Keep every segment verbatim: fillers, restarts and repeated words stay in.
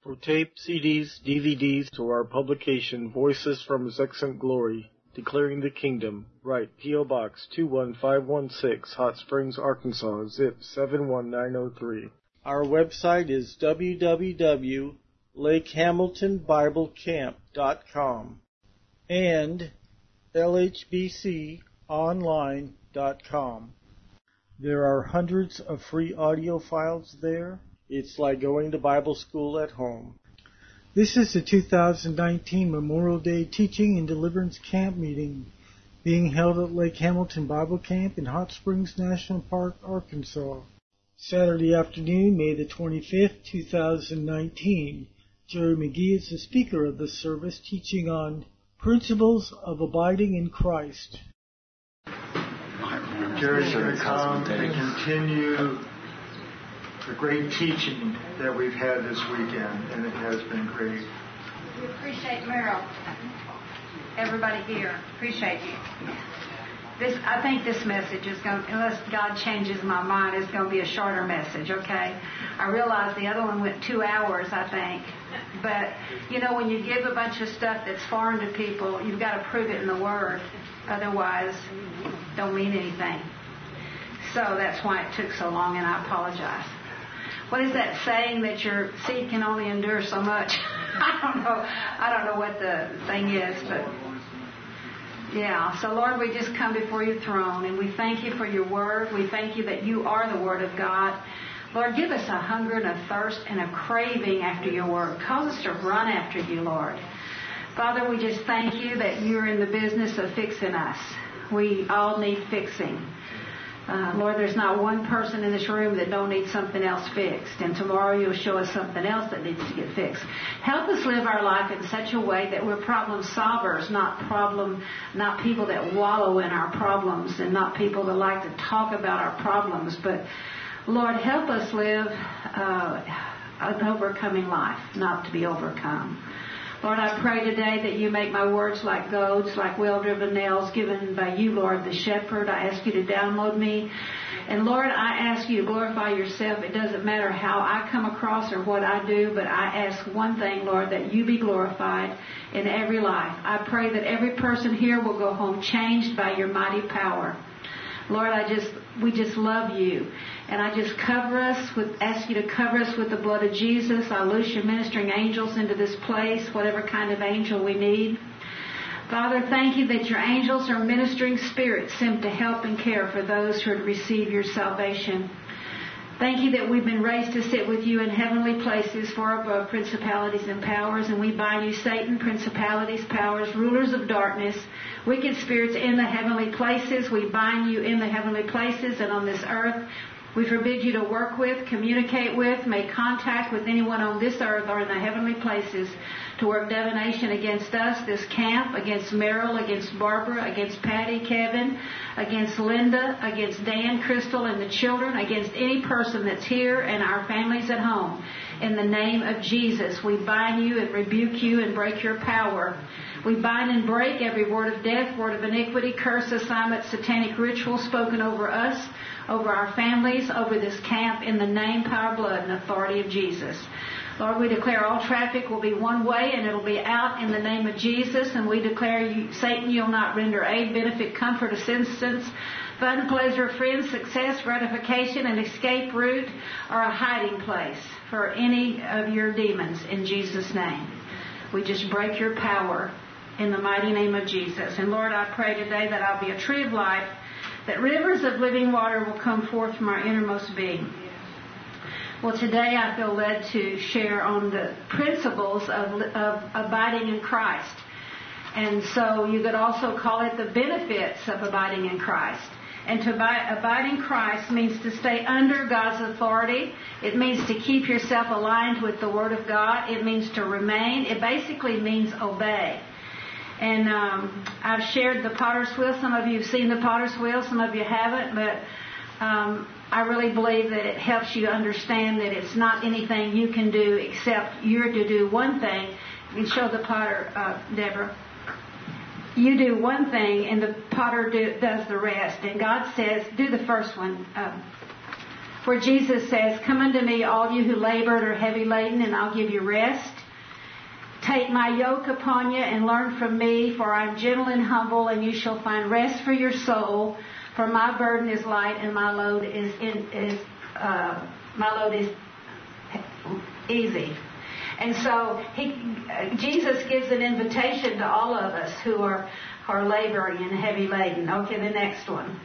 For tape, C Ds, D V Ds, to our publication, Voices from His Excellent Glory, Declaring the Kingdom, write P O. Box two one five one six, Hot Springs, Arkansas, zip seven one nine zero three. Our website is w w w dot lake hamilton bible camp dot com and l h b c online dot com. There are hundreds of free audio files there. It's like going to Bible school at home. This is the two thousand nineteen Memorial Day Teaching and Deliverance Camp meeting being held at Lake Hamilton Bible Camp in Hot Springs National Park, Arkansas. Saturday afternoon, May the twenty-fifth, two thousand nineteen. Jerry McGee is the speaker of the service, teaching on Principles of Abiding in Christ. Jerry's going to come and continue the great teaching that we've had this weekend, and it has been great. We appreciate Merrill. Everybody here, appreciate you. This, I think this message is going, unless God changes my mind, is going to be a shorter message, okay? I realize the other one went two hours, I think. But, you know, when you give a bunch of stuff that's foreign to people, you've got to prove it in the Word. Otherwise, don't mean anything. So that's why it took so long, and I apologize. What is that saying that your seed can only endure so much? I don't know. I don't know what the thing is, but yeah. So Lord, we just come before your throne, and we thank you for your word. We thank you that you are the word of God. Lord, give us a hunger and a thirst and a craving after your word. Cause us to run after you, Lord. Father, we just thank you that you're in the business of fixing us. We all need fixing. Uh, Lord, there's not one person in this room that don't need something else fixed. And tomorrow you'll show us something else that needs to get fixed. Help us live our life in such a way that we're problem solvers, not problem, not people that wallow in our problems, and not people that like to talk about our problems. But Lord, help us live uh, an overcoming life, not to be overcome. Lord, I pray today that you make my words like goads, like well-driven nails given by you, Lord, the shepherd. I ask you to download me. And Lord, I ask you to glorify yourself. It doesn't matter how I come across or what I do, but I ask one thing, Lord, that you be glorified in every life. I pray that every person here will go home changed by your mighty power. Lord, I just, we just love you. And I just cover us with, ask you to cover us with the blood of Jesus. I loose your ministering angels into this place, whatever kind of angel we need. Father, thank you that your angels are ministering spirits sent to help and care for those who are to receive your salvation. Thank you that we've been raised to sit with you in heavenly places far above principalities and powers, and we bind you, Satan, principalities, powers, rulers of darkness, wicked spirits in the heavenly places. We bind you in the heavenly places and on this earth. We forbid you to work with, communicate with, make contact with anyone on this earth or in the heavenly places to work divination against us, this camp, against Merrill, against Barbara, against Patty, Kevin, against Linda, against Dan, Crystal, and the children, against any person that's here and our families at home. In the name of Jesus, we bind you and rebuke you and break your power. We bind and break every word of death, word of iniquity, curse, assignment, satanic ritual spoken over us, over our families, over this camp, in the name, power, blood, and authority of Jesus. Lord, we declare all traffic will be one way and it'll be out in the name of Jesus. And we declare, you, Satan, you'll not render aid, benefit, comfort, assistance, fun, pleasure, friends, success, gratification, an escape route, or a hiding place for any of your demons in Jesus' name. We just break your power in the mighty name of Jesus. And Lord, I pray today that I'll be a tree of life, that rivers of living water will come forth from our innermost being. Well, today I feel led to share on the principles of, of abiding in Christ. And so you could also call it the benefits of abiding in Christ. And to abide, abide in Christ means to stay under God's authority. It means to keep yourself aligned with the Word of God. It means to remain. It basically means obey. And um, I've shared the potter's wheel. Some of you have seen the potter's wheel. Some of you haven't. But um, I really believe that it helps you understand that it's not anything you can do except you're to do one thing. You can show the potter, uh, Deborah. You do one thing and the potter do, does the rest. And God says, do the first one. Um, For Jesus says, "Come unto me, all you who labor and are heavy laden, and I'll give you rest. Take my yoke upon you and learn from me, for I am gentle and humble, and you shall find rest for your soul. For my burden is light, and my load is in, is uh, my load is easy." And so he, uh, Jesus gives an invitation to all of us who are are laboring and heavy laden. Okay, the next one.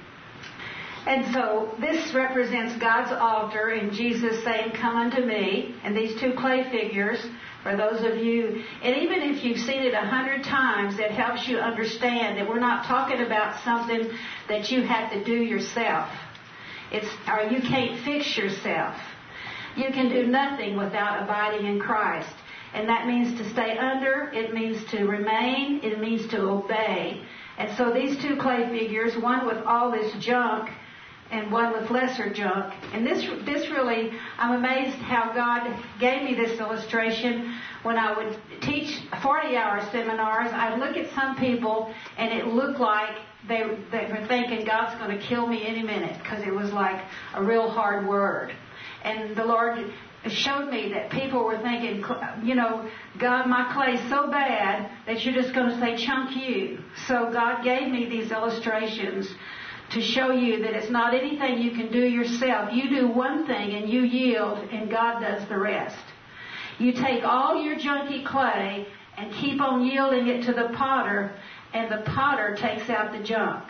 And so this represents God's altar, and Jesus saying, "Come unto me." And these two clay figures, for those of you, and even if you've seen it a hundred times, it helps you understand that we're not talking about something that you have to do yourself. It's, or you can't fix yourself. You can do nothing without abiding in Christ. And that means to stay under, it means to remain, it means to obey. And so these two clay figures, one with all this junk and one with lesser junk. And this this really, I'm amazed how God gave me this illustration. When I would teach forty-hour seminars, I'd look at some people and it looked like they, they were thinking God's going to kill me any minute, because it was like a real hard word. And the Lord showed me that people were thinking, you know, "God, my clay's so bad that you're just going to say, chunk you." So God gave me these illustrations to show you that it's not anything you can do yourself. You do one thing and you yield, and God does the rest. You take all your junky clay and keep on yielding it to the potter, and the potter takes out the junk.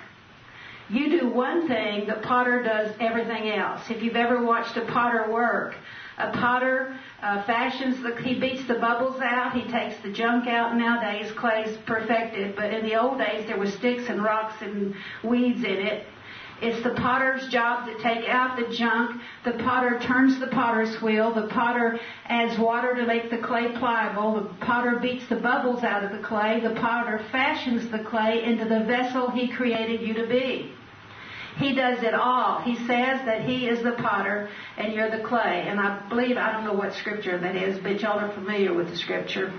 You do one thing, the potter does everything else. If you've ever watched a potter work, a potter uh, fashions, the, he beats the bubbles out, he takes the junk out. Nowadays, clay's perfected, but in the old days, there were sticks and rocks and weeds in it. It's the potter's job to take out the junk. The potter turns the potter's wheel. The potter adds water to make the clay pliable. The potter beats the bubbles out of the clay. The potter fashions the clay into the vessel he created you to be. He does it all. He says that he is the potter and you're the clay. And I believe, I don't know what scripture that is, but y'all are familiar with the scripture.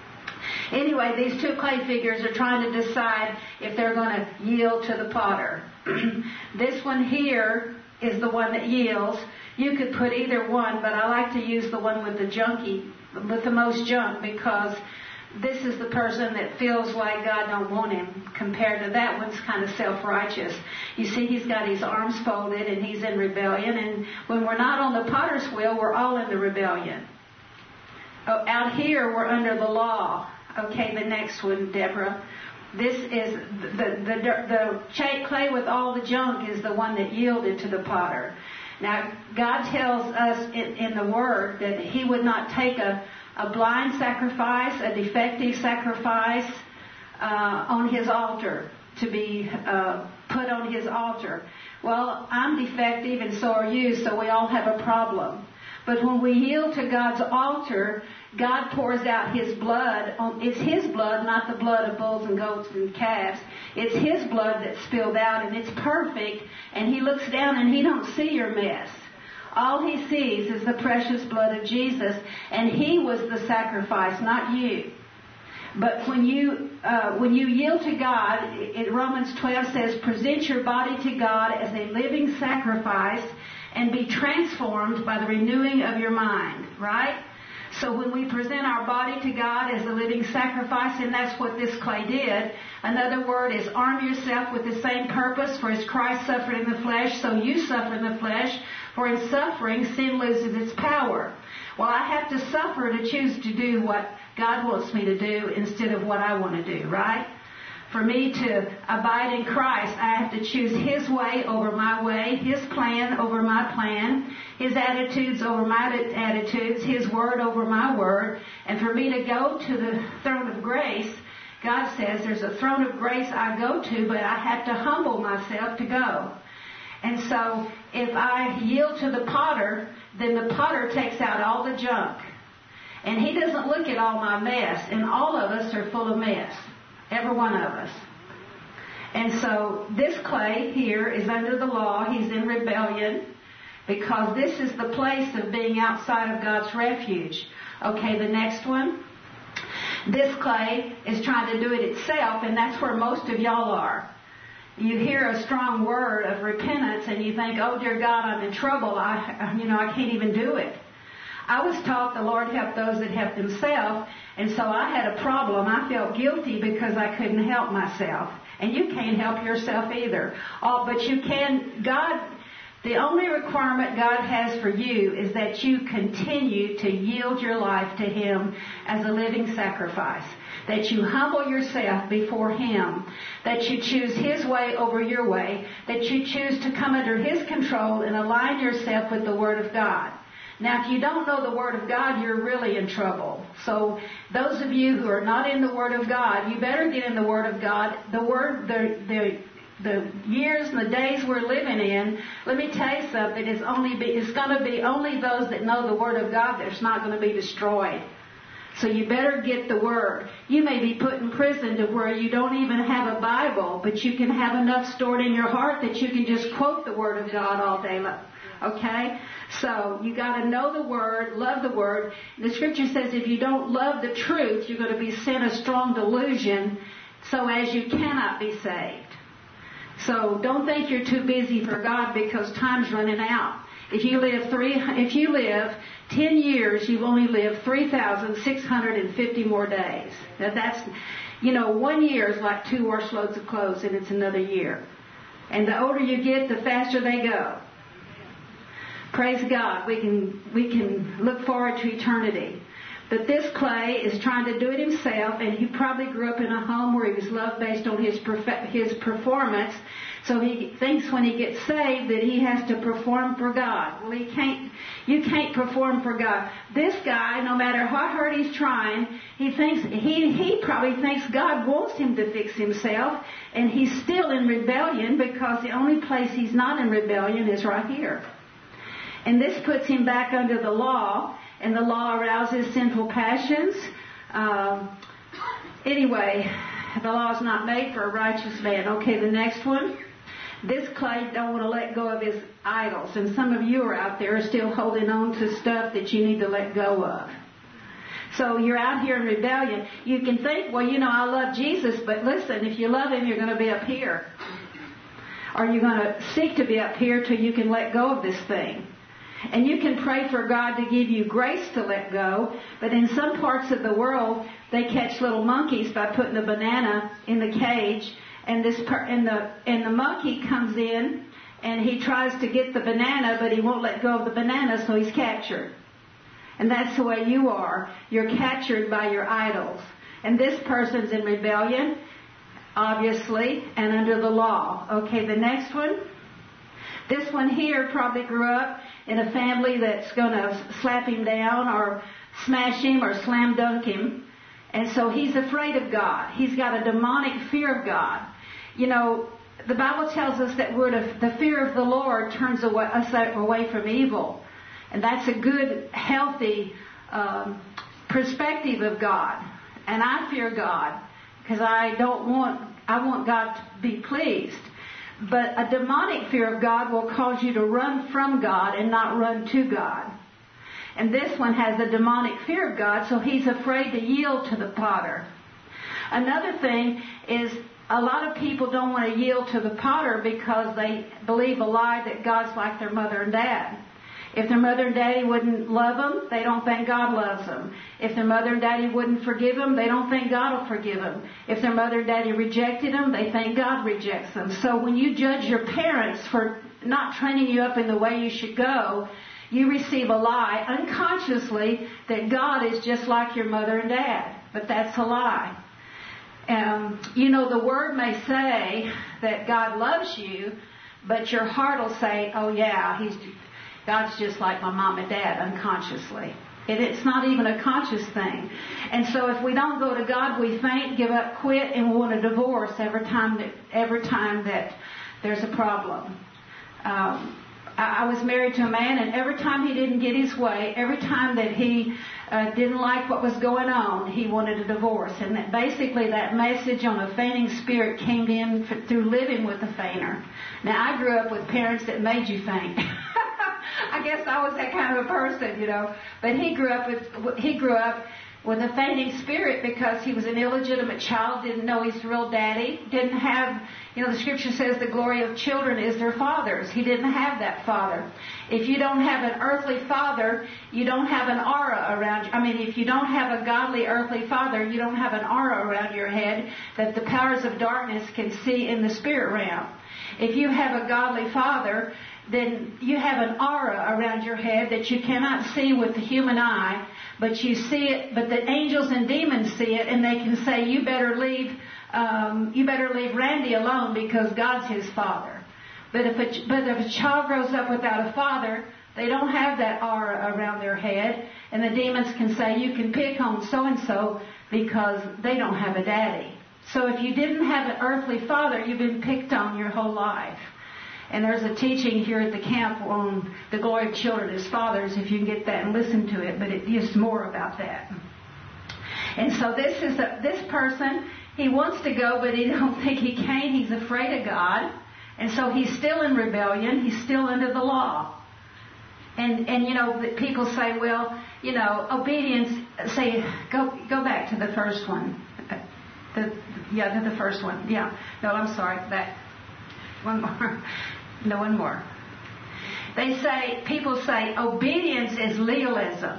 Anyway, these two clay figures are trying to decide if they're going to yield to the potter. This one here is the one that yields. You could put either one, but I like to use the one with the junky, with the most junk, because this is the person that feels like God don't want him, compared to that one's kind of self-righteous. You see, he's got his arms folded and he's in rebellion. And when we're not on the potter's wheel, we're all in the rebellion. Oh, out here, we're under the law. Okay, the next one, Deborah. This is the, the, the, the clay with all the junk is the one that yielded to the potter. Now, God tells us in, in the Word that he would not take a a blind sacrifice, a defective sacrifice uh, on his altar, to be uh, put on his altar. Well, I'm defective and so are you, so we all have a problem. But when we yield to God's altar, God pours out his blood. On, it's his blood, not the blood of bulls and goats and calves. It's his blood that's spilled out, and it's perfect, and he looks down and he don't see your mess. All he sees is the precious blood of Jesus, and he was the sacrifice, not you. But when you uh, when you yield to God, it, Romans twelve says, "Present your body to God as a living sacrifice and be transformed by the renewing of your mind." Right? So when we present our body to God as a living sacrifice, and that's what this clay did. Another word is arm yourself with the same purpose, for as Christ suffered in the flesh, so you suffer in the flesh. For in suffering, sin loses its power. Well, I have to suffer to choose to do what God wants me to do instead of what I want to do, right? For me to abide in Christ, I have to choose his way over my way, his plan over my plan, his attitudes over my attitudes, his word over my word. And for me to go to the throne of grace, God says there's a throne of grace I go to, but I have to humble myself to go. And so if I yield to the potter, then the potter takes out all the junk. And he doesn't look at all my mess. And all of us are full of mess. Every one of us. And so this clay here is under the law. He's in rebellion, because this is the place of being outside of God's refuge. Okay, the next one. This clay is trying to do it itself, and that's where most of y'all are. you hear a strong word of repentance and you think, oh, dear God, I'm in trouble. I, you know, I can't even do it. I was taught the Lord helped those that help themselves, and so I had a problem. I felt guilty because I couldn't help myself. And you can't help yourself either. Oh, but you can, God, the only requirement God has for you is that you continue to yield your life to Him as a living sacrifice. That you humble yourself before Him. That you choose His way over your way. That you choose to come under His control and align yourself with the Word of God. Now, if you don't know the Word of God, you're really in trouble. So, those of you who are not in the Word of God, you better get in the Word of God. The Word, the the the years and the days we're living in, let me tell you something. It's only be, it's going to be only those that know the Word of God that's not going to be destroyed. So you better get the Word. You may be put in prison to where you don't even have a Bible, but you can have enough stored in your heart that you can just quote the Word of God all day long. Okay? So you got to know the Word, love the Word. The Scripture says if you don't love the truth, you're going to be sent a strong delusion so as you cannot be saved. So don't think you're too busy for God because time's running out. If you live three, if you live ten years, you've only lived three thousand six hundred fifty more days. Now that's, you know, one year is like two wash loads of clothes, and it's another year. And the older you get, the faster they go. Praise God. We can we can look forward to eternity. But this Clay is trying to do it himself, and he probably grew up in a home where he was loved based on his perfe- his performance. So he thinks when he gets saved that he has to perform for God. Well, he can't. You can't perform for God. This guy, no matter how hard he's trying, he thinks he he probably thinks God wants him to fix himself, and he's still in rebellion because the only place he's not in rebellion is right here. And this puts him back under the law, and the law arouses sinful passions. Um, anyway, the law is not made for a righteous man. Okay, the next one. This Clay don't want to let go of his idols, and some of you are out there still holding on to stuff that you need to let go of. So you're out here in rebellion. You can think, well, you know, I love Jesus, but listen, if you love Him, you're going to be up here. Or you're going to seek to be up here till you can let go of this thing. And you can pray for God to give you grace to let go, but in some parts of the world, they catch little monkeys by putting a banana in the cage, and this per- and the and the monkey comes in, and he tries to get the banana, but he won't let go of the banana, so he's captured. And that's the way you are. You're captured by your idols. And this person's in rebellion, obviously, and under the law. Okay, the next one. This one here probably grew up in a family that's going to slap him down or smash him or slam dunk him. And so he's afraid of God. He's got a demonic fear of God. You know, the Bible tells us that we're to, the fear of the Lord turns away, us away from evil. And that's a good, healthy um, perspective of God. And I fear God because I don't want, I want God to be pleased. But a demonic fear of God will cause you to run from God and not run to God. And this one has a demonic fear of God, so he's afraid to yield to the potter. Another thing is a lot of people don't want to yield to the potter because they believe a lie that God's like their mother and dad. If their mother and daddy wouldn't love them, they don't think God loves them. If their mother and daddy wouldn't forgive them, they don't think God will forgive them. If their mother and daddy rejected them, they think God rejects them. So when you judge your parents for not training you up in the way you should go, you receive a lie unconsciously that God is just like your mother and dad. But that's a lie. Um, you know, the Word may say that God loves you, but your heart will say, oh yeah, he's... God's just like my mom and dad, unconsciously. It, it's not even a conscious thing. And so if we don't go to God, we faint, give up, quit, and we want a divorce every time that, every time that there's a problem. Um, I, I was married to a man, and every time he didn't get his way, every time that he uh, didn't like what was going on, he wanted a divorce. And that basically that message on a fainting spirit came in f- through living with a fainter. Now, I grew up with parents that made you faint. I guess I was that kind of a person, you know. But he grew up with he grew up with a fainting spirit because he was an illegitimate child, didn't know his real daddy, didn't have, you know, the scripture says the glory of children is their fathers. He didn't have that father. If you don't have an earthly father, you don't have an aura around you. I mean, if you don't have a godly earthly father, you don't have an aura around your head that the powers of darkness can see in the spirit realm. If you have a godly father, then you have an aura around your head that you cannot see with the human eye, but you see it, but the angels and demons see it, and they can say, you better leave, um, you better leave Randy alone because God's his father. But if a, but if a child grows up without a father, they don't have that aura around their head, and the demons can say, you can pick on so-and-so because they don't have a daddy. So if you didn't have an earthly father, you've been picked on your whole life. And there's a teaching here at the camp on the glory of children as fathers, if you can get that and listen to it, but it gives more about that. And so this is a, this person, he wants to go, but he don't think he can. He's afraid of God. And so he's still in rebellion. He's still under the law. And, and you know, people say, well, you know, obedience, say, go go back to the first one. The, yeah, to the first one. Yeah. No, I'm sorry. Back. One more. No, one more. They say, people say, obedience is legalism.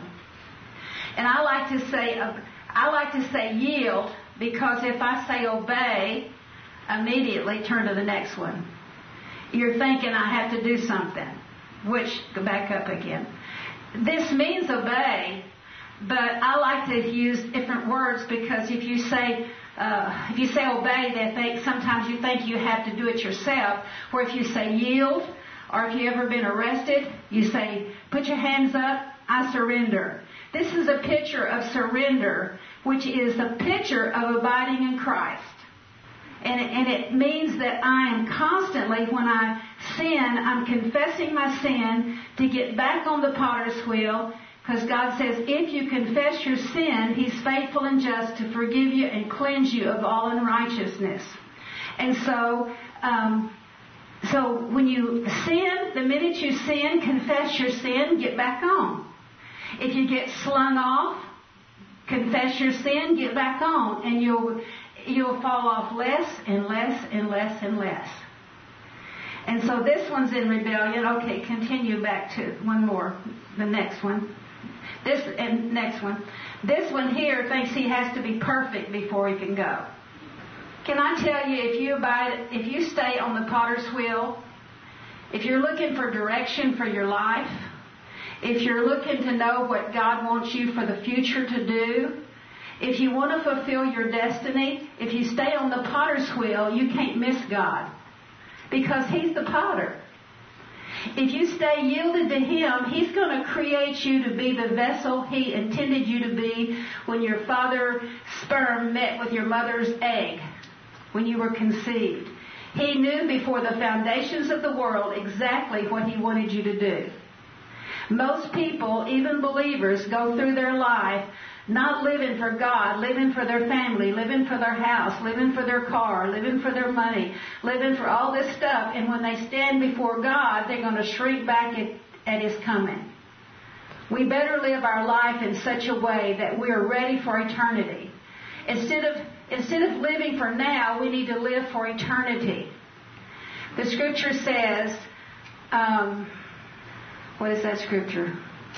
And I like to say, uh, I like to say yield, because if I say obey, immediately turn to the next one. You're thinking I have to do something, which, go back up again. This means obey, but I like to use different words, because if you say, Uh, if you say obey, they think sometimes you think you have to do it yourself. Where if you say yield, or if you've ever been arrested, you say, put your hands up, I surrender. This is a picture of surrender, which is a picture of abiding in Christ. And it, and it means that I am constantly, when I sin, I'm confessing my sin to get back on the potter's wheel. Because God says, if you confess your sin, He's faithful and just to forgive you and cleanse you of all unrighteousness. And so, um, so when you sin, the minute you sin, confess your sin, get back on. If you get slung off, confess your sin, get back on, and you'll you'll fall off less and less and less and less. And so this one's in rebellion. Okay, continue back to one more, the next one. This and next one. This one here thinks he has to be perfect before he can go. Can I tell you, if you abide, if you stay on the potter's wheel, if you're looking for direction for your life, if you're looking to know what God wants you for the future to do, if you want to fulfill your destiny, if you stay on the potter's wheel, you can't miss God, because He's the potter. If you stay yielded to Him, He's going to create you to be the vessel He intended you to be when your father's sperm met with your mother's egg, when you were conceived. He knew before the foundations of the world exactly what He wanted you to do. Most people, even believers, go through their life not living for God, living for their family, living for their house, living for their car, living for their money, living for all this stuff. And when they stand before God, they're going to shrink back at, at His coming. We better live our life in such a way that we are ready for eternity. Instead of, instead of living for now, we need to live for eternity. The scripture says, um, what is that scripture?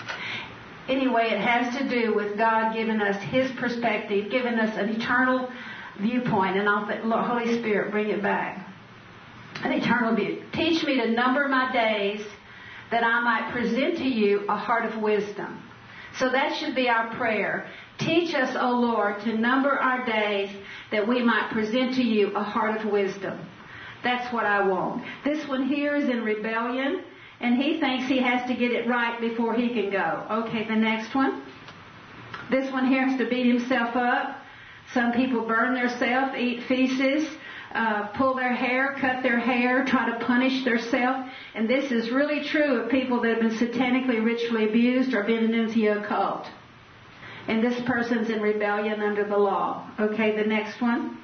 Anyway, it has to do with God giving us His perspective, giving us an eternal viewpoint. And I'll think, Lord, Holy Spirit, bring it back. An eternal view. Teach me to number my days that I might present to you a heart of wisdom. So that should be our prayer. Teach us, O Lord, to number our days that we might present to you a heart of wisdom. That's what I want. This one here is in rebellion. And he thinks he has to get it right before he can go. Okay, the next one. This one here has to beat himself up. Some people burn themselves, eat feces, uh, pull their hair, cut their hair, try to punish themselves. And this is really true of people that have been satanically ritually abused or been into the occult. And this person's in rebellion under the law. Okay, the next one.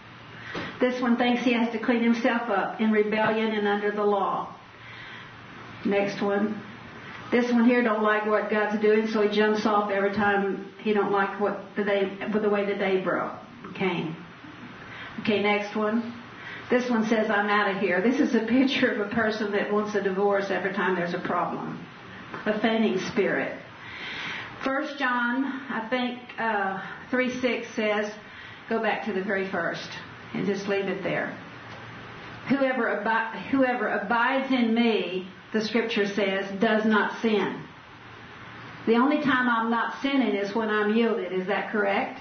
This one thinks he has to clean himself up in rebellion and under the law. Next one. This one here don't like what God's doing, so he jumps off every time he don't like what the day, the way the day broke came. Okay, next one. This one says, I'm out of here. This is a picture of a person that wants a divorce every time there's a problem. A fainting spirit. First John, I think, uh, three six says, go back to the very first and just leave it there. Whoever, abi- whoever abides in me, the scripture says, does not sin. The only time I'm not sinning is when I'm yielded. Is that correct?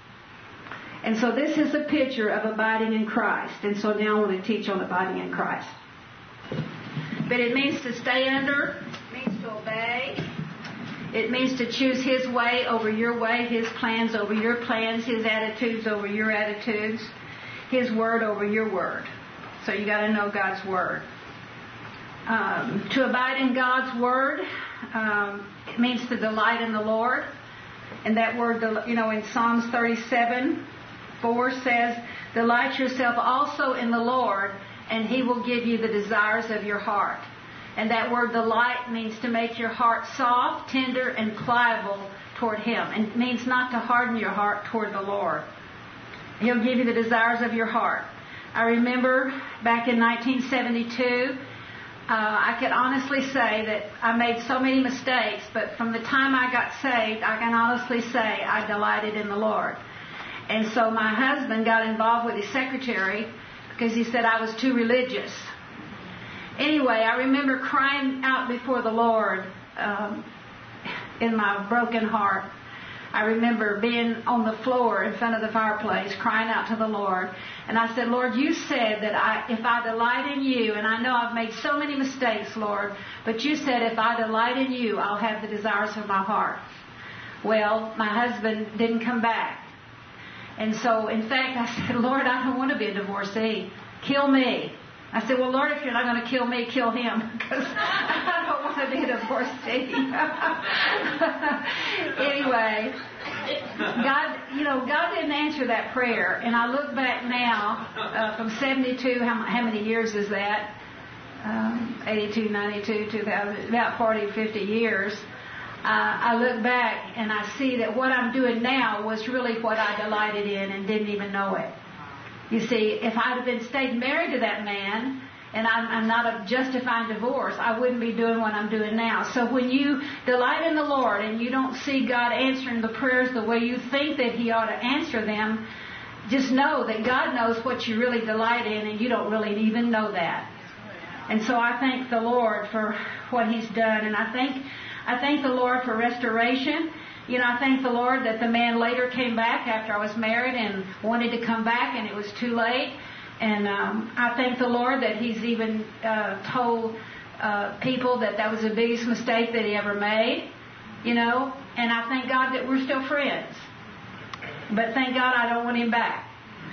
And so this is a picture of abiding in Christ. And so now I want to teach on abiding in Christ. But it means to stay under, it means to obey. It means to choose His way over your way, His plans over your plans, His attitudes over your attitudes, His word over your word. So you got to know God's word. Um, to abide in God's word, um, it means to delight in the Lord. And that word, you know, in Psalms thirty-seven, four says, delight yourself also in the Lord, and He will give you the desires of your heart. And that word delight means to make your heart soft, tender, and pliable toward Him. And it means not to harden your heart toward the Lord. He'll give you the desires of your heart. I remember back in nineteen seventy-two, uh, I could honestly say that I made so many mistakes, but from the time I got saved, I can honestly say I delighted in the Lord. And so my husband got involved with his secretary because he said I was too religious. Anyway, I remember crying out before the Lord um, in my broken heart. I remember being on the floor in front of the fireplace, crying out to the Lord. And I said, Lord, you said that I, if I delight in you, and I know I've made so many mistakes, Lord, but you said if I delight in you, I'll have the desires of my heart. Well, my husband didn't come back. And so, in fact, I said, Lord, I don't want to be a divorcee. Kill me. I said, well, Lord, if you're not going to kill me, kill him, because I don't want to be a divorcee. Anyway, God, you know, God didn't answer that prayer. And I look back now, uh, from seventy-two, how, how many years is that? Um, eighty-two, ninety-two, two thousand, about forty, fifty years. Uh, I look back and I see that what I'm doing now was really what I delighted in and didn't even know it. You see, if I'd have been stayed married to that man, and I'm, I'm not a justifying divorce, I wouldn't be doing what I'm doing now. So when you delight in the Lord and you don't see God answering the prayers the way you think that He ought to answer them, just know that God knows what you really delight in, and you don't really even know that. And so I thank the Lord for what He's done, and I thank I thank the Lord for restoration. You know, I thank the Lord that the man later came back after I was married and wanted to come back, and it was too late. And um, I thank the Lord that He's even uh, told uh, people that that was the biggest mistake that He ever made, you know. And I thank God that we're still friends. But thank God I don't want him back.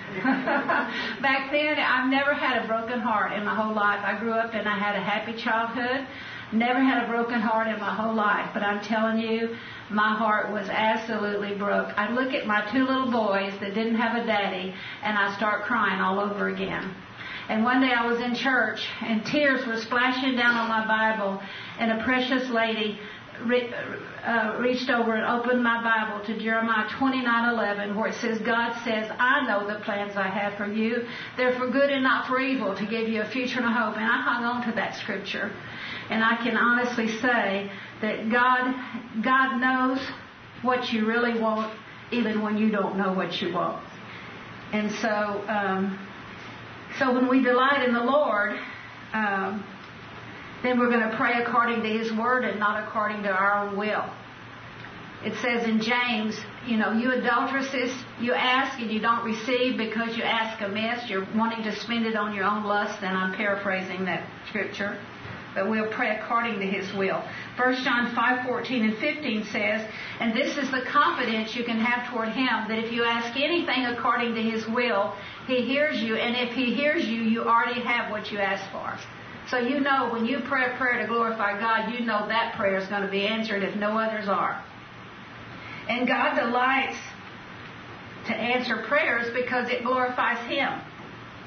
Back then, I've never had a broken heart in my whole life. I grew up and I had a happy childhood. Never had a broken heart in my whole life. But I'm telling you, my heart was absolutely broke. I'd look at my two little boys that didn't have a daddy, and I'd start crying all over again. And one day I was in church, and tears were splashing down on my Bible, and a precious lady re- uh, reached over and opened my Bible to Jeremiah twenty-nine eleven, where it says, God says, I know the plans I have for you. They're for good and not for evil, to give you a future and a hope. And I hung on to that scripture. And I can honestly say that God, God knows what you really want, even when you don't know what you want. And so, um, so when we delight in the Lord, um, then we're going to pray according to His Word and not according to our own will. It says in James, you know, you adulteresses, you ask and you don't receive because you ask amiss. You're wanting to spend it on your own lust. And I'm paraphrasing that scripture. But we'll pray according to His will. First John five fourteen and fifteen says, and this is the confidence you can have toward Him, that if you ask anything according to His will, He hears you. And if He hears you, you already have what you asked for. So you know when you pray a prayer to glorify God, you know that prayer is going to be answered if no others are. And God delights to answer prayers because it glorifies Him.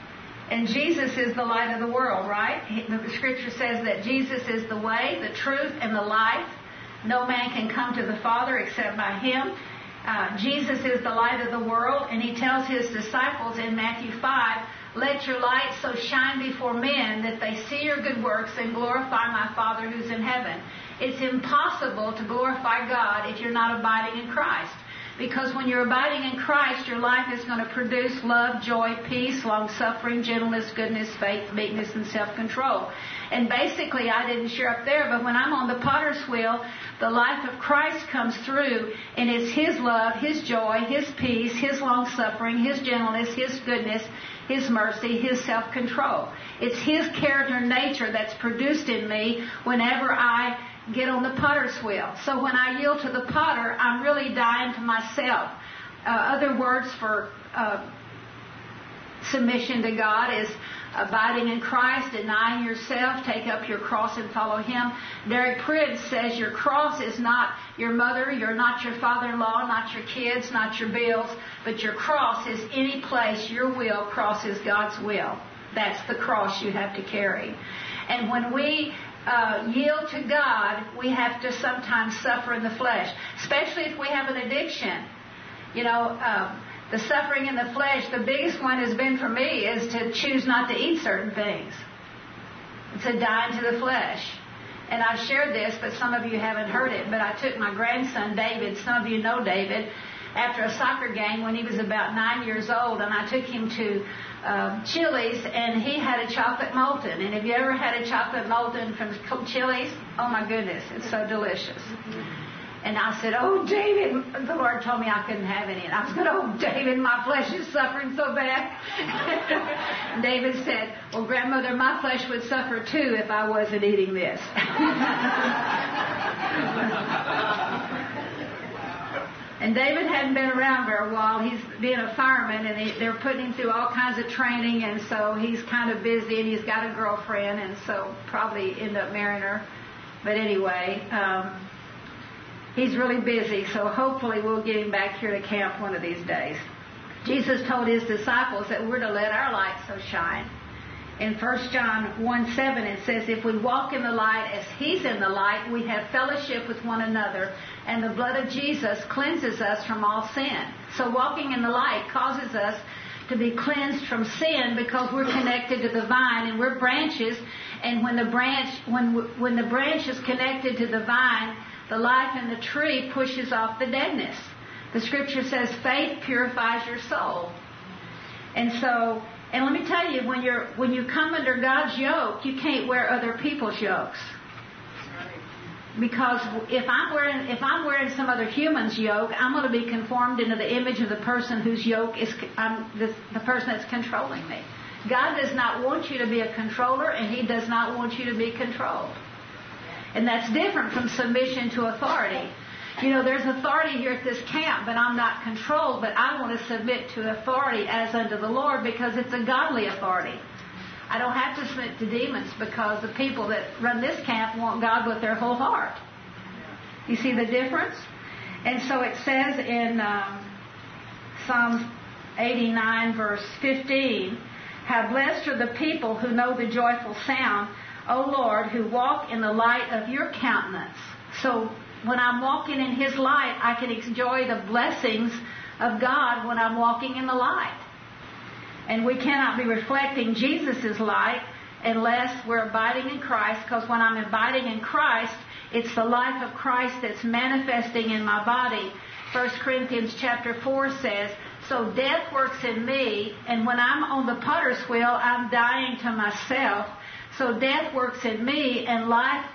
And Jesus is the light of the world, right? The Scripture says that Jesus is the way, the truth, and the life. No man can come to the Father except by Him. Uh, Jesus is the light of the world, and He tells His disciples in Matthew five, let your light so shine before men that they see your good works and glorify my Father who's in heaven. It's impossible to glorify God if you're not abiding in Christ. Because when you're abiding in Christ, your life is going to produce love, joy, peace, long-suffering, gentleness, goodness, faith, meekness, and self-control. And basically, I didn't share up there, but when I'm on the potter's wheel, the life of Christ comes through, and it's His love, His joy, His peace, His long-suffering, His gentleness, His goodness, His mercy, His self-control. It's His character and nature that's produced in me whenever I get on the potter's wheel. So when I yield to the potter, I'm really dying to myself. Uh, other words for uh, submission to God is abiding in Christ, denying yourself, take up your cross and follow Him. Derek Prince says your cross is not your mother, you're not your father-in-law, not your kids, not your bills, but your cross is any place your will crosses God's will. That's the cross you have to carry. And when we Uh, yield to God, we have to sometimes suffer in the flesh, especially if we have an addiction. You know, uh, the suffering in the flesh, the biggest one has been for me is to choose not to eat certain things. It's a dying to the flesh. And I've shared this, but some of you haven't heard it, but I took my grandson David, some of you know David, after a soccer game when he was about nine years old, and I took him to Uh, Chili's, and he had a chocolate molten. And have you ever had a chocolate molten from Chili's? Oh my goodness, it's so delicious. And I said, oh David, the Lord told me I couldn't have any. And I said, oh David, my flesh is suffering so bad. David said, well grandmother, my flesh would suffer too if I wasn't eating this. And David hadn't been around very well. He's being a fireman, and he, they're putting him through all kinds of training, and so he's kind of busy, and he's got a girlfriend, and so probably end up marrying her. But anyway, um, he's really busy, so hopefully we'll get him back here to camp one of these days. Jesus told His disciples that we're to let our light so shine. In First John one seven, it says, if we walk in the light as He's in the light, we have fellowship with one another, and the blood of Jesus cleanses us from all sin. So walking in the light causes us to be cleansed from sin because we're connected to the vine, and we're branches, and when the branch when when the branch is connected to the vine, the life in the tree pushes off the deadness. The Scripture says faith purifies your soul. And so And let me tell you, when you're when you come under God's yoke, you can't wear other people's yokes. Because if I'm wearing if I'm wearing some other human's yoke, I'm going to be conformed into the image of the person whose yoke is I'm the, the person that's controlling me. God does not want you to be a controller, and He does not want you to be controlled. And that's different from submission to authority. You know, there's authority here at this camp, but I'm not controlled, but I want to submit to authority as unto the Lord because it's a godly authority. I don't have to submit to demons because the people that run this camp want God with their whole heart. You see the difference? And so it says in um, Psalms eighty-nine, verse fifteen, how blessed are the people who know the joyful sound, O Lord, who walk in the light of your countenance. So when I'm walking in His light, I can enjoy the blessings of God when I'm walking in the light. And we cannot be reflecting Jesus' light unless we're abiding in Christ, because when I'm abiding in Christ, it's the life of Christ that's manifesting in my body. First Corinthians chapter four says, so death works in me, and when I'm on the potter's wheel, I'm dying to myself. So death works in me, and life...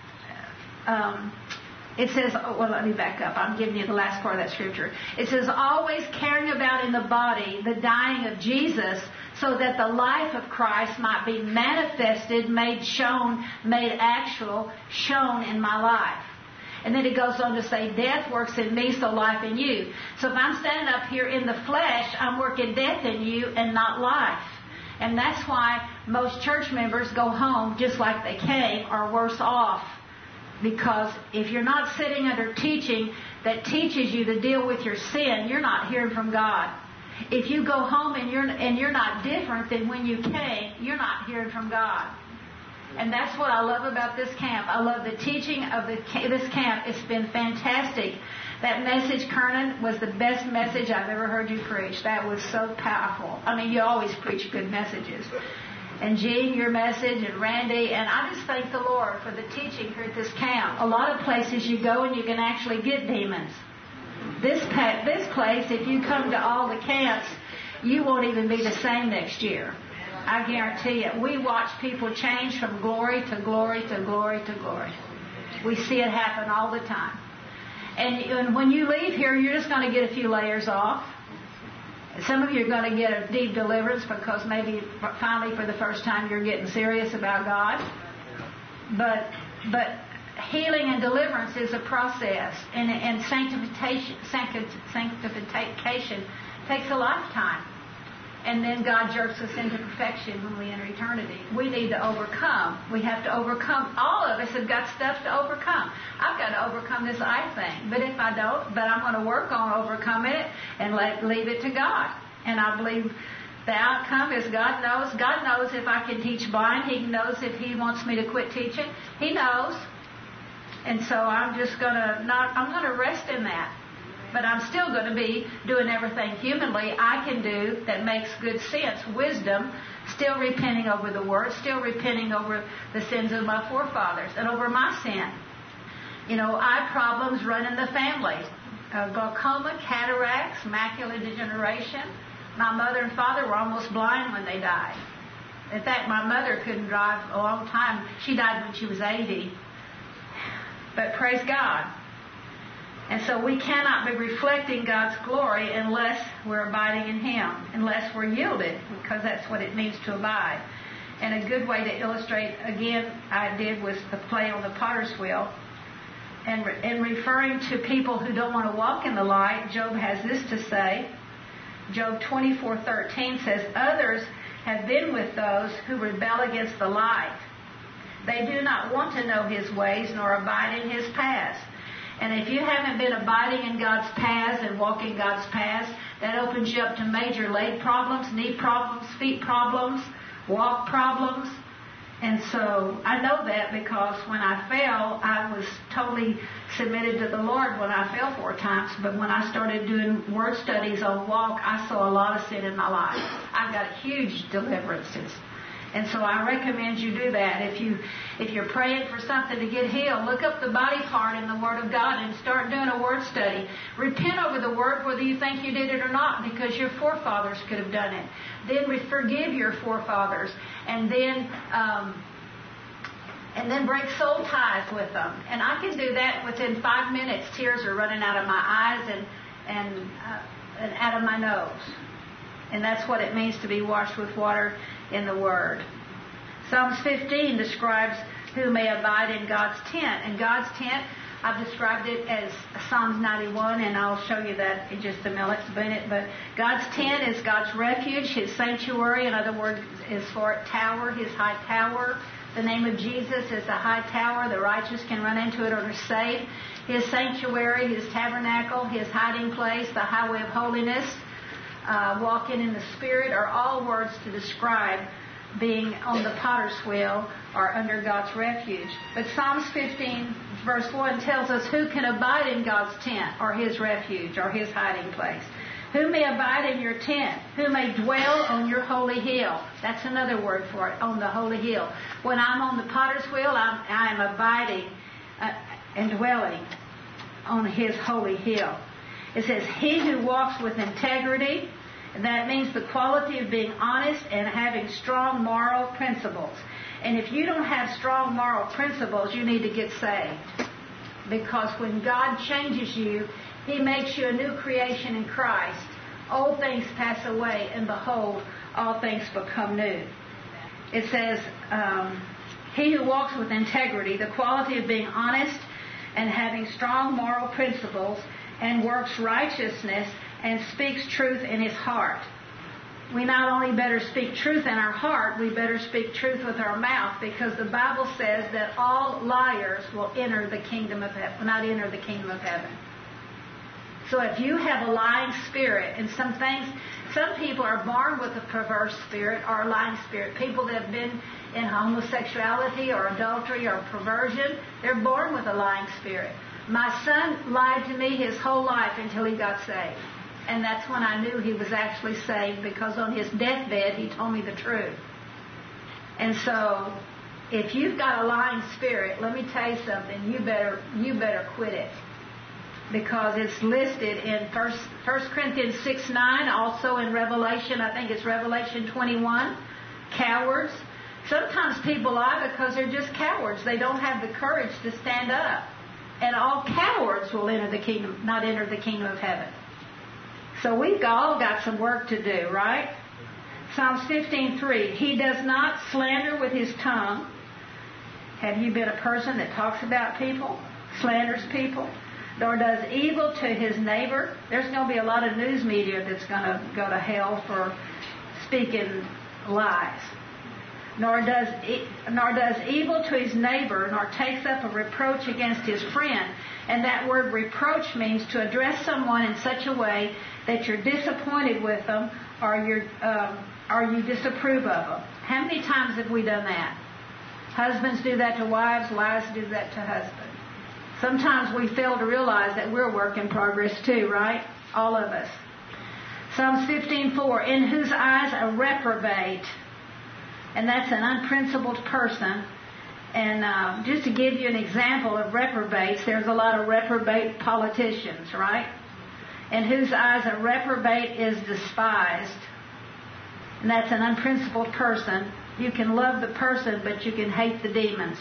Um, It says, oh, well, let me back up. I'm giving you the last part of that scripture. It says, always carrying about in the body the dying of Jesus, so that the life of Christ might be manifested, made shown, made actual, shown in my life. And then it goes on to say, death works in me, so life in you. So if I'm standing up here in the flesh, I'm working death in you and not life. And that's why most church members go home just like they came or worse off. Because if you're not sitting under teaching that teaches you to deal with your sin, you're not hearing from God. If you go home and you're and you're not different than when you came, you're not hearing from God. And that's what I love about this camp. I love the teaching of the, this camp. It's been fantastic. That message, Kernan, was the best message I've ever heard you preach. That was so powerful. I mean, you always preach good messages. And Jean, your message, and Randy, and I just thank the Lord for the teaching here at this camp. A lot of places you go and you can actually get demons. This this place, if you come to all the camps, you won't even be the same next year. I guarantee it. We watch people change from glory to glory to glory to glory. We see it happen all the time. And, and when you leave here, you're just going to get a few layers off. Some of you are going to get a deep deliverance because maybe finally for the first time you're getting serious about God. But but healing and deliverance is a process, and, and sanctification, sanctification takes a lifetime. And then God jerks us into perfection when we enter eternity. We need to overcome. We have to overcome. All of us have got stuff to overcome. I've got to overcome this eye thing. But if I don't, but I'm going to work on overcoming it and let leave it to God. And I believe the outcome is God knows. God knows if I can teach blind. He knows if He wants me to quit teaching. He knows. And so I'm just going to not, I'm going to rest in that. But I'm still going to be doing everything humanly I can do that makes good sense, wisdom, still repenting over the Word, still repenting over the sins of my forefathers and over my sin. You know, eye problems run in the family. Uh, glaucoma, cataracts, macular degeneration. My mother and father were almost blind when they died. In fact, my mother couldn't drive a long time. She died when she was eighty. But praise God. And so we cannot be reflecting God's glory unless we're abiding in Him, unless we're yielded, because that's what it means to abide. And a good way to illustrate, again, I did was the play on the potter's wheel. And re- in referring to people who don't want to walk in the light, Job has this to say. Job twenty-four thirteen says, "Others have been with those who rebel against the light. They do not want to know His ways nor abide in His paths." And if you haven't been abiding in God's paths and walking God's paths, that opens you up to major leg problems, knee problems, feet problems, walk problems. And so I know that because when I fell, I was totally submitted to the Lord when I fell four times. But when I started doing word studies on walk, I saw a lot of sin in my life. I've got huge deliverances. And so I recommend you do that. If, you, if you're praying for something to get healed, look up the body part in the Word of God and start doing a word study. Repent over the Word whether you think you did it or not, because your forefathers could have done it. Then we forgive your forefathers. And then... Um, And then break soul ties with them. And I can do that within five minutes. Tears are running out of my eyes and and, uh, and out of my nose. And that's what it means to be washed with water in the Word. Psalms fifteen describes who may abide in God's tent. And God's tent, I've described it as Psalms ninety-one, and I'll show you that in just a minute. But God's tent is God's refuge, His sanctuary. In other words, is for tower, His high tower. The name of Jesus is a high tower. The righteous can run into it or are saved. His sanctuary, His tabernacle, His hiding place, the highway of holiness, uh, walking in the Spirit are all words to describe being on the potter's wheel or under God's refuge. But Psalms fifteen verse one tells us who can abide in God's tent or His refuge or His hiding place. Who may abide in your tent? Who may dwell on your holy hill? That's another word for it, on the holy hill. When I'm on the potter's wheel, I'm, I'm abiding uh, and dwelling on His holy hill. It says, he who walks with integrity, and that means the quality of being honest and having strong moral principles. And if you don't have strong moral principles, you need to get saved. Because when God changes you, He makes you a new creation in Christ. Old things pass away, and behold, all things become new. It says, um, he who walks with integrity, the quality of being honest and having strong moral principles, and works righteousness and speaks truth in his heart. We not only better speak truth in our heart, we better speak truth with our mouth, because the Bible says that all liars will enter the kingdom of heaven, will not enter the kingdom of heaven. So if you have a lying spirit, and some things, some people are born with a perverse spirit or a lying spirit. People that have been in homosexuality or adultery or perversion, they're born with a lying spirit. My son lied to me his whole life until he got saved. And that's when I knew he was actually saved, because on his deathbed he told me the truth. And so, if you've got a lying spirit, let me tell you something, you better you better quit it. Because it's listed in First First Corinthians six nine, also in Revelation, I think it's Revelation twenty-one, cowards. Sometimes people lie because they're just cowards. They don't have the courage to stand up. And all cowards will enter the kingdom, not enter the kingdom of heaven. So we've all got some work to do, right? Psalms fifteen three, he does not slander with his tongue. Have you been a person that talks about people, slanders people? Nor does evil to his neighbor. There's going to be a lot of news media that's going to go to hell for speaking lies. Nor does nor does evil to his neighbor, nor takes up a reproach against his friend. And that word reproach means to address someone in such a way that you're disappointed with them, or you're um, or you disapprove of them. How many times have we done that? Husbands do that to wives, wives do that to husbands. Sometimes we fail to realize that we're a work in progress too, right? All of us. Psalms fifteen four, in whose eyes a reprobate, and that's an unprincipled person. And uh, just to give you an example of reprobates, there's a lot of reprobate politicians, right? In whose eyes a reprobate is despised. And that's an unprincipled person. You can love the person, but you can hate the demons.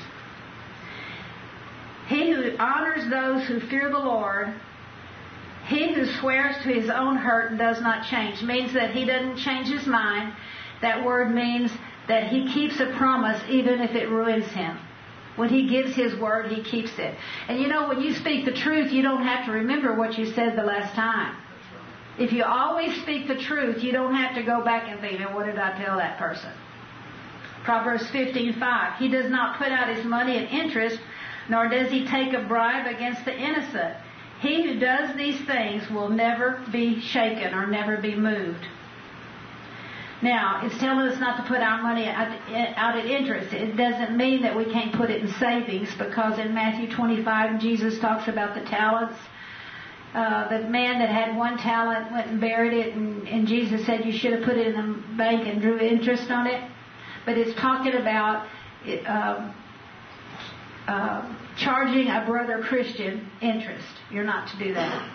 He who honors those who fear the Lord, he who swears to his own hurt and does not change, means that he doesn't change his mind. That word means that he keeps a promise even if it ruins him. When he gives his word, he keeps it. And you know, when you speak the truth, you don't have to remember what you said the last time. If you always speak the truth, you don't have to go back and think, what did I tell that person? Proverbs fifteen five, he does not put out his money in interest, nor does he take a bribe against the innocent. He who does these things will never be shaken or never be moved. Now, it's telling us not to put our money out at interest. It doesn't mean that we can't put it in savings, because in Matthew twenty-five, Jesus talks about the talents. Uh, the man that had one talent went and buried it, and, and Jesus said you should have put it in the bank and drew interest on it. But it's talking about it, uh, uh, charging a brother Christian interest. You're not to do that.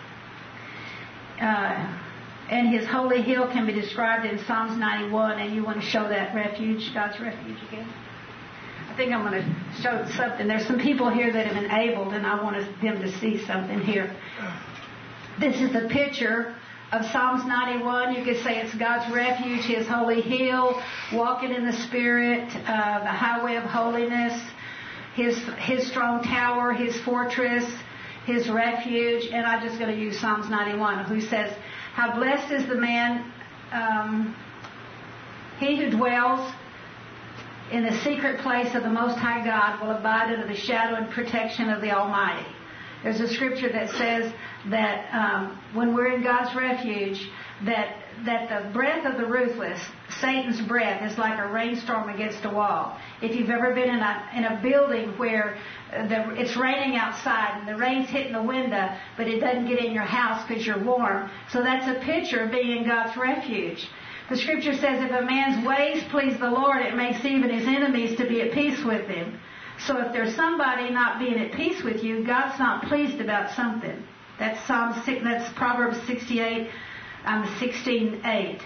Uh, And his holy hill can be described in Psalms ninety-one, and you want to show that refuge, God's refuge again? I think I'm going to show something. There's some people here that have been enabled, and I want them to see something here. This is a picture of Psalms ninety-one. You could say it's God's refuge, his holy hill, walking in the Spirit, uh, the highway of holiness, his his strong tower, his fortress, his refuge. And I'm just going to use Psalms ninety-one, who says, how blessed is the man, um, he who dwells in the secret place of the Most High God will abide under the shadow and protection of the Almighty. There's a scripture that says that um, when we're in God's refuge, that that the breath of the ruthless, Satan's breath, is like a rainstorm against a wall. If you've ever been in a in a building where the, it's raining outside and the rain's hitting the window, but it doesn't get in your house because you're warm. So that's a picture of being in God's refuge. The scripture says if a man's ways please the Lord, it makes even his enemies to be at peace with him. So if there's somebody not being at peace with you, God's not pleased about something. That's Psalm six, that's Proverbs sixty-eight, um, sixteen eight.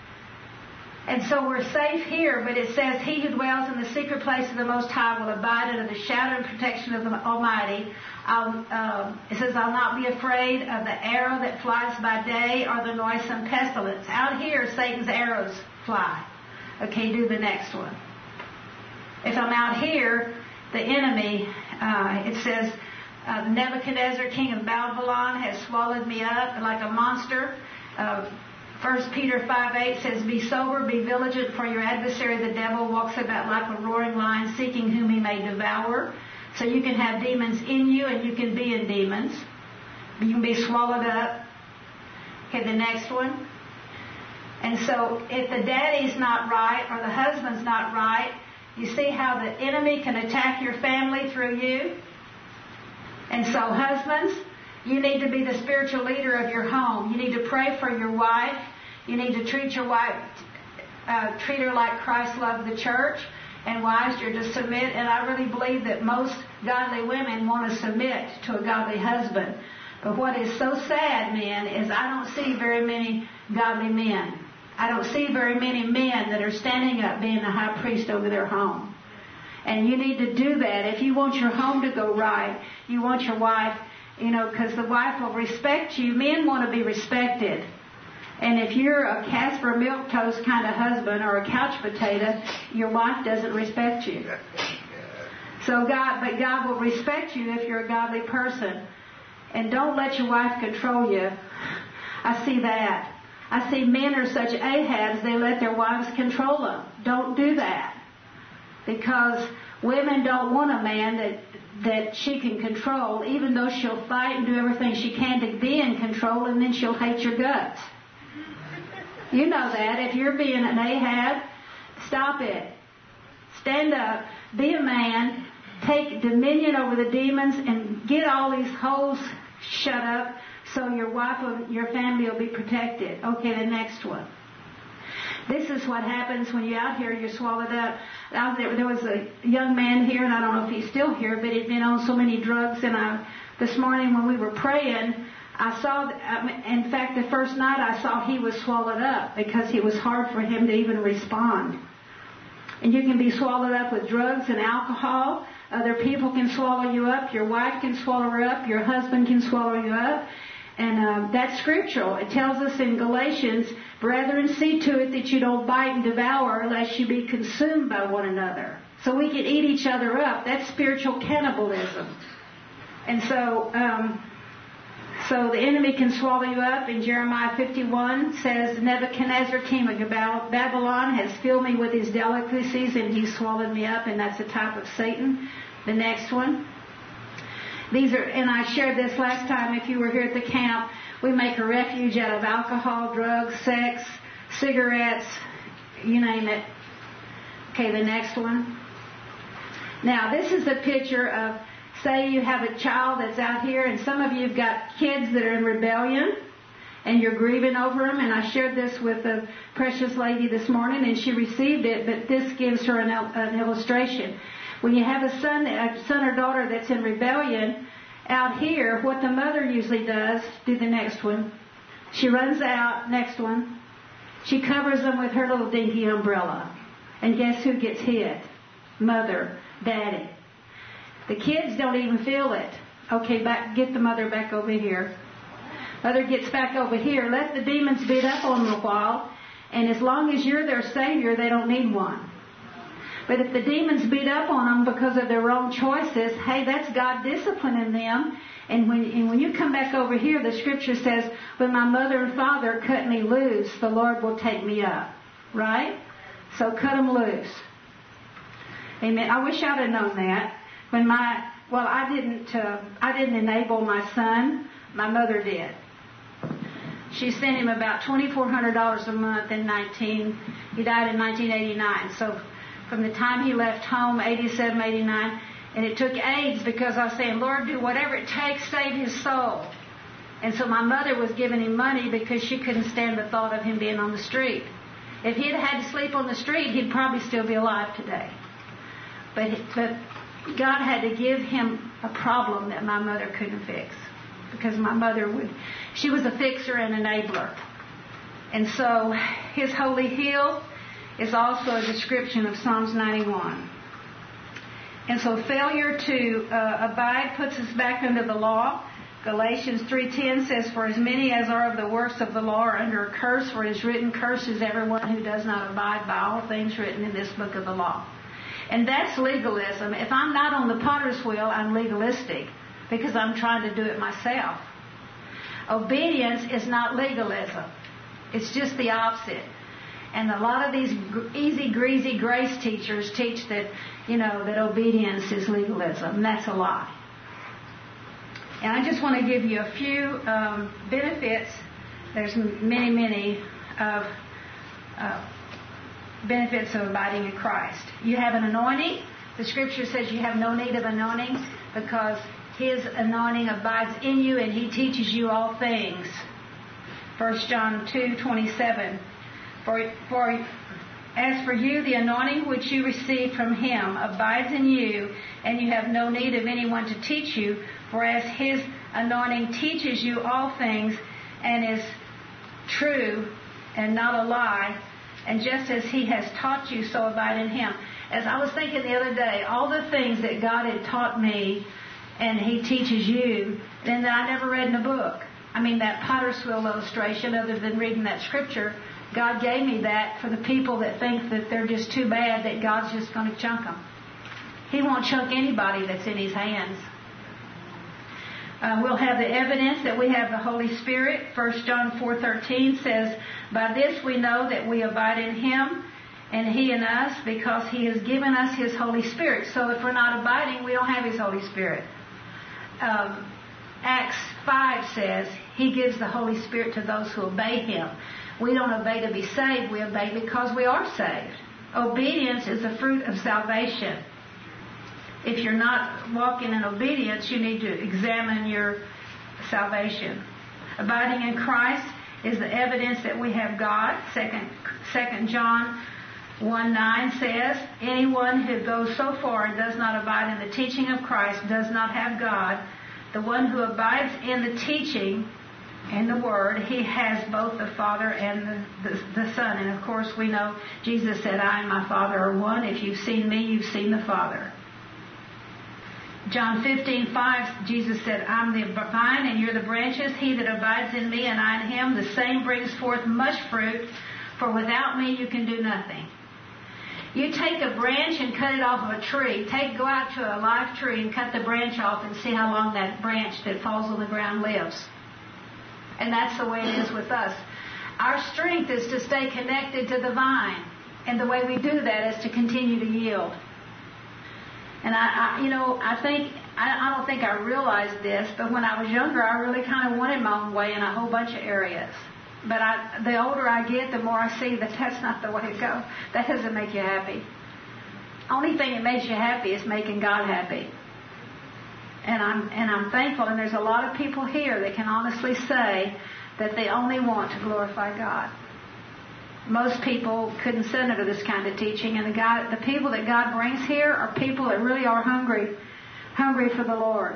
And so we're safe here, but it says, he who dwells in the secret place of the Most High will abide under the shadow and protection of the Almighty. I'll, uh, it says, I'll not be afraid of the arrow that flies by day or the noisome pestilence. Out here, Satan's arrows fly. Okay, do the next one. If I'm out here, the enemy, uh, it says, uh, Nebuchadnezzar, king of Babylon, has swallowed me up like a monster. Uh, First Peter five eight says, be sober, be vigilant, for your adversary, the devil, walks about like a roaring lion, seeking whom he may devour. So you can have demons in you, and you can be in demons. You can be swallowed up. Okay, the next one. And so if the daddy's not right or the husband's not right, you see how the enemy can attack your family through you? And so husbands, you need to be the spiritual leader of your home. You need to pray for your wife. You need to treat your wife, uh, treat her like Christ loved the church. And wives, you're to submit. And I really believe that most godly women want to submit to a godly husband. But what is so sad, men, is I don't see very many godly men. I don't see very many men that are standing up being the high priest over their home. And you need to do that. If you want your home to go right, you want your wife, you know, because the wife will respect you. Men want to be respected. And if you're a Casper milk toast kind of husband or a couch potato, your wife doesn't respect you. So God, but God will respect you if you're a godly person. And don't let your wife control you. I see that. I see men are such Ahabs, they let their wives control them. Don't do that. Because women don't want a man that that she can control, even though she'll fight and do everything she can to be in control, and then she'll hate your guts. You know that. If you're being an Ahab, stop it. Stand up. Be a man. Take dominion over the demons and get all these holes shut up so your wife and your family will be protected. Okay, the next one. This is what happens when you're out here, you're swallowed up. Out there, there was a young man here, and I don't know if he's still here, but he'd been on so many drugs. And I, this morning when we were praying, I saw, in fact, the first night I saw he was swallowed up because it was hard for him to even respond. And you can be swallowed up with drugs and alcohol. Other people can swallow you up. Your wife can swallow her up. Your husband can swallow you up. And um, that's scriptural. It tells us in Galatians, brethren, see to it that you don't bite and devour, lest you be consumed by one another. So we can eat each other up. That's spiritual cannibalism. And so, um, so the enemy can swallow you up. In Jeremiah fifty-one says, Nebuchadnezzar, king of Babylon, has filled me with his delicacies, and he swallowed me up. And that's a type of Satan. The next one. These are, and I shared this last time if you were here at the camp, we make a refuge out of alcohol, drugs, sex, cigarettes, you name it. Okay, the next one. Now, this is a picture of, say you have a child that's out here, and some of you have got kids that are in rebellion, and you're grieving over them, and I shared this with a precious lady this morning, and she received it, but this gives her an, an illustration. When you have a son, a son or daughter that's in rebellion out here, what the mother usually does, do the next one, she runs out, next one, she covers them with her little dinky umbrella. And guess who gets hit? Mother, daddy. The kids don't even feel it. Okay, back, get the mother back over here. Mother gets back over here. Let the demons beat up on them a while. And as long as you're their savior, they don't need one. But if the demons beat up on them because of their wrong choices, hey, that's God disciplining them. And when, and when you come back over here, the scripture says, when my mother and father cut me loose, the Lord will take me up. Right? So cut them loose. Amen. I wish I'd have known that. When my, well, I didn't, uh, I didn't enable my son. My mother did. She sent him about twenty-four hundred dollars a month in nineteen, he died in nineteen eighty-nine. So from the time he left home, eighty-seven, eighty-nine, and it took AIDS because I was saying, Lord, do whatever it takes, save his soul. And so my mother was giving him money because she couldn't stand the thought of him being on the street. If he'd had to sleep on the street, he'd probably still be alive today. But, but God had to give him a problem that my mother couldn't fix. Because my mother would, she was a fixer and enabler. And so his holy heel is also a description of Psalms ninety-one. And so failure to uh, abide puts us back under the law. Galatians three ten says, for as many as are of the works of the law are under a curse, for it is written, cursed is everyone who does not abide by all things written in this book of the law. And that's legalism. If I'm not on the potter's wheel, I'm legalistic because I'm trying to do it myself. Obedience is not legalism. It's just the opposite. And a lot of these easy, greasy grace teachers teach that, you know, that obedience is legalism. That's a lie. And I just want to give you a few um, benefits there's many, many of uh, benefits of abiding in Christ. You have an anointing. The Scripture says you have no need of anointing because His anointing abides in you and He teaches you all things. First John two twenty-seven. For, for as for you, the anointing which you received from Him abides in you, and you have no need of anyone to teach you, for as His anointing teaches you all things, and is true and not a lie, and just as He has taught you, so abide in Him. As I was thinking the other day, all the things that God had taught me, and He teaches you, then that I never read in a book. I mean, that potter's wheel illustration, other than reading that Scripture, God gave me that for the people that think that they're just too bad, that God's just going to chunk them. He won't chunk anybody that's in His hands. Uh, we'll have the evidence that we have the Holy Spirit. First John four thirteen says, by this we know that we abide in Him and He in us, because He has given us His Holy Spirit. So if we're not abiding, we don't have His Holy Spirit. Um, Acts five says He gives the Holy Spirit to those who obey Him. We don't obey to be saved. We obey because we are saved. Obedience is the fruit of salvation. If you're not walking in obedience, you need to examine your salvation. Abiding in Christ is the evidence that we have God. Second, Second John one nine says, anyone who goes so far and does not abide in the teaching of Christ does not have God. The one who abides in the teaching and the Word, he has both the Father and the, the, the Son. And of course we know Jesus said, I and my Father are one. If you've seen me, you've seen the Father. John fifteen five, Jesus said, I'm the vine and you're the branches. He that abides in me and I in him, the same brings forth much fruit. For without me you can do nothing. You take a branch and cut it off of a tree. Take, go out to a live tree and cut the branch off and see how long that branch that falls on the ground lives. And that's the way it is with us. Our strength is to stay connected to the vine. And the way we do that is to continue to yield. And I, I you know, I think, I, I don't think I realized this, but when I was younger, I really kind of wanted my own way in a whole bunch of areas. But I, the older I get, the more I see that that's not the way to go. That doesn't make you happy. Only thing that makes you happy is making God happy. And I'm and I'm thankful. And there's a lot of people here that can honestly say that they only want to glorify God. Most people couldn't sit under this kind of teaching. And the God, the people that God brings here are people that really are hungry, hungry for the Lord.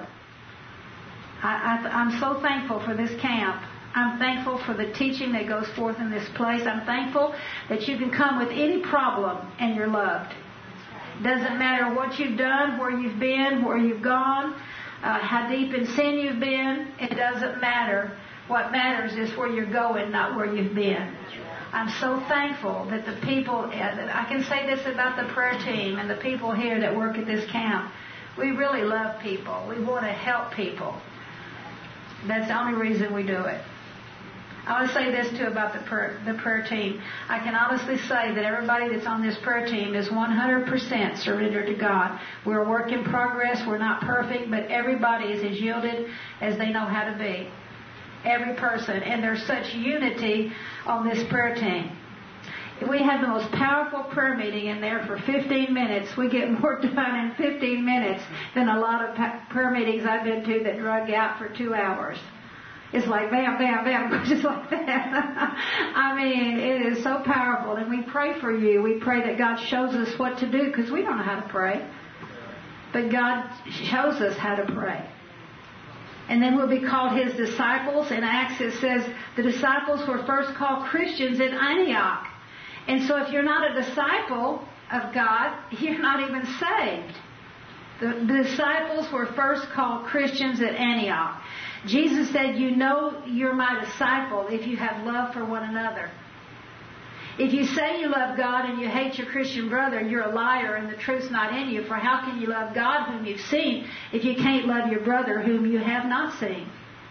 I, I, I'm so thankful for this camp. I'm thankful for the teaching that goes forth in this place. I'm thankful that you can come with any problem and you're loved. Doesn't matter what you've done, where you've been, where you've gone, uh, how deep in sin you've been. It doesn't matter. What matters is where you're going, not where you've been. I'm so thankful that the people, I can say this about the prayer team and the people here that work at this camp. We really love people. We want to help people. That's the only reason we do it. I want to say this, too, about the prayer, the prayer team. I can honestly say that everybody that's on this prayer team is one hundred percent surrendered to God. We're a work in progress. We're not perfect, but everybody is as yielded as they know how to be. Every person. And there's such unity on this prayer team. We have the most powerful prayer meeting in there for fifteen minutes. We get more done in fifteen minutes than a lot of prayer meetings I've been to that drug out for two hours. It's like bam, bam, bam, just like that. I mean, it is so powerful. And we pray for you. We pray that God shows us what to do because we don't know how to pray. But God shows us how to pray. And then we'll be called His disciples. In Acts it says the disciples were first called Christians in Antioch. And so if you're not a disciple of God, you're not even saved. The, the disciples were first called Christians at Antioch. Jesus said, you know you're my disciple if you have love for one another. If you say you love God and you hate your Christian brother, you're a liar and the truth's not in you. For how can you love God whom you've seen if you can't love your brother whom you have not seen?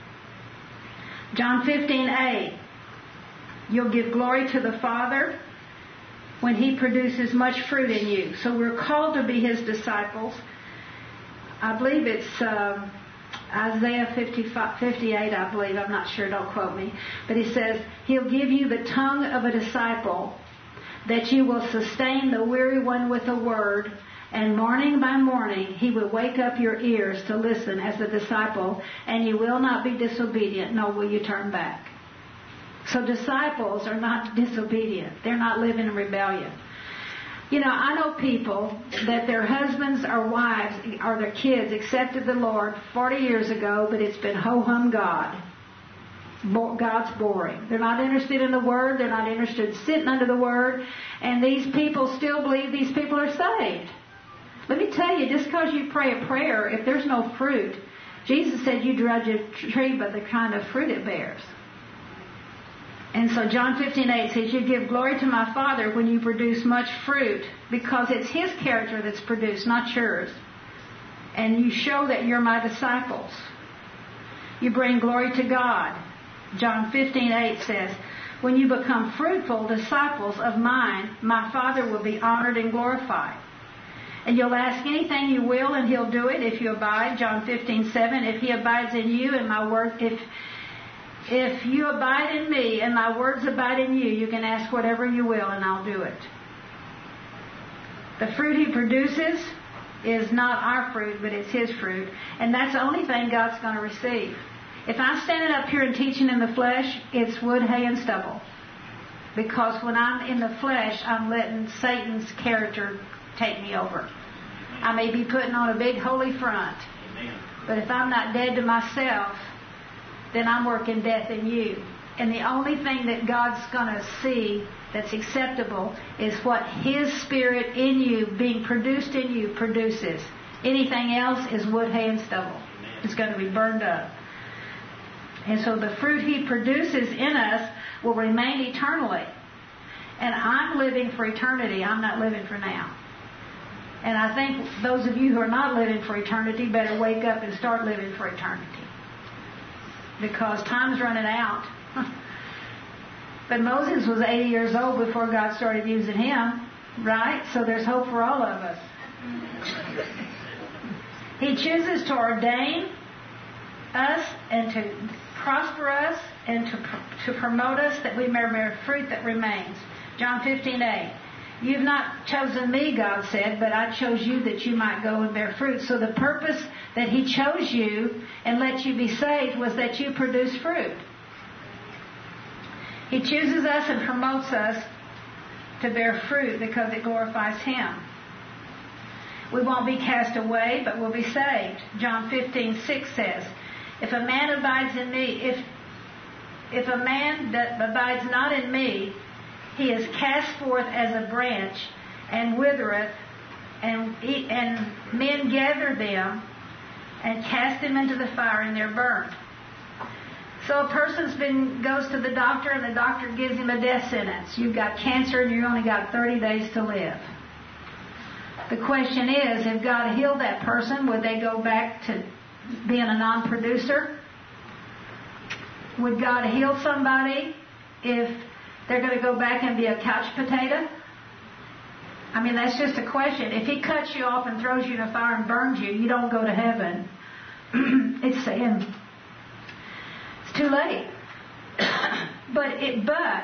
John fifteen eight. You'll give glory to the Father when He produces much fruit in you. So we're called to be His disciples. I believe it's uh, Isaiah fifty-five, fifty-eight, I believe. I'm not sure. Don't quote me. But he says, He'll give you the tongue of a disciple, that you will sustain the weary one with a word, and morning by morning He will wake up your ears to listen as a disciple, and you will not be disobedient, nor will you turn back. So disciples are not disobedient. They're not living in rebellion. You know, I know people that their husbands or wives or their kids accepted the Lord forty years ago, but it's been ho-hum God. God's boring. They're not interested in the Word. They're not interested in sitting under the Word. And these people still believe these people are saved. Let me tell you, just because you pray a prayer, if there's no fruit, Jesus said you judge a tree by the kind of fruit it bears. And so John fifteen eight says, you give glory to my Father when you produce much fruit, because it's His character that's produced, not yours. And you show that you're my disciples. You bring glory to God. John fifteen eight says, when you become fruitful disciples of mine, my Father will be honored and glorified. And you'll ask anything you will, and He'll do it if you abide. John fifteen seven, if He abides in you and my word, if If you abide in me and my words abide in you, you can ask whatever you will and I'll do it. The fruit He produces is not our fruit, but it's His fruit. And that's the only thing God's going to receive. If I'm standing up here and teaching in the flesh, it's wood, hay, and stubble. Because when I'm in the flesh, I'm letting Satan's character take me over. I may be putting on a big holy front. But if I'm not dead to myself, then I'm working death in you. And the only thing that God's going to see that's acceptable is what His Spirit in you, being produced in you, produces. Anything else is wood, hay, and stubble. It's going to be burned up. And so the fruit He produces in us will remain eternally. And I'm living for eternity. I'm not living for now. And I think those of you who are not living for eternity better wake up and start living for eternity. Because time's running out. But Moses was eighty years old before God started using him, right? So there's hope for all of us. He chooses to ordain us and to prosper us and to, to promote us that we may bear fruit that remains. John fifteen eight. You've not chosen me, God said, but I chose you that you might go and bear fruit. So the purpose that He chose you and let you be saved was that you produce fruit. He chooses us and promotes us to bear fruit because it glorifies Him. We won't be cast away, but we'll be saved. John fifteen six says, if a man abides in me, if if a man that abides not in me, he is cast forth as a branch and withereth, and, eat, and men gather them and cast them into the fire, and they're burned. So a person's been goes to the doctor, and the doctor gives him a death sentence. You've got cancer, and you only got thirty days to live. The question is, if God healed that person, would they go back to being a non-producer? Would God heal somebody if they're going to go back and be a couch potato? I mean, that's just a question. If He cuts you off and throws you in a fire and burns you, you don't go to heaven. It's saying it's too late. but it, but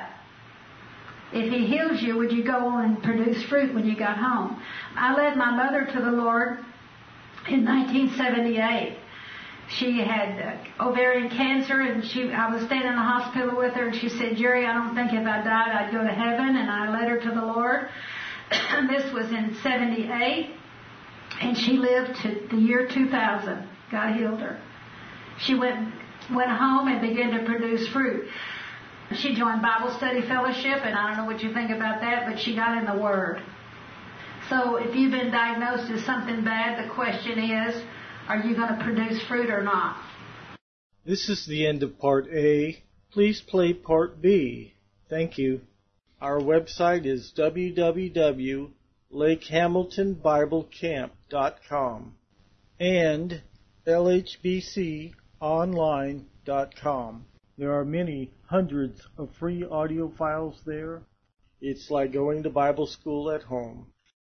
if He heals you, would you go on and produce fruit when you got home? I led my mother to the Lord in nineteen seventy-eight. She had uh, ovarian cancer, and she I was staying in the hospital with her, and she said, Jerry, I don't think if I died I'd go to heaven, and I led her to the Lord. And this was in seventy-eight, and she lived to the year two thousand. God healed her. She went went home and began to produce fruit. She joined Bible Study Fellowship, and I don't know what you think about that, but she got in the Word. So if you've been diagnosed as something bad, the question is, are you going to produce fruit or not? This is the end of Part A. Please play Part B. Thank you. Our website is w w w dot lake hamilton bible camp dot com and l h b c online dot com. There are many hundreds of free audio files there. It's like going to Bible school at home.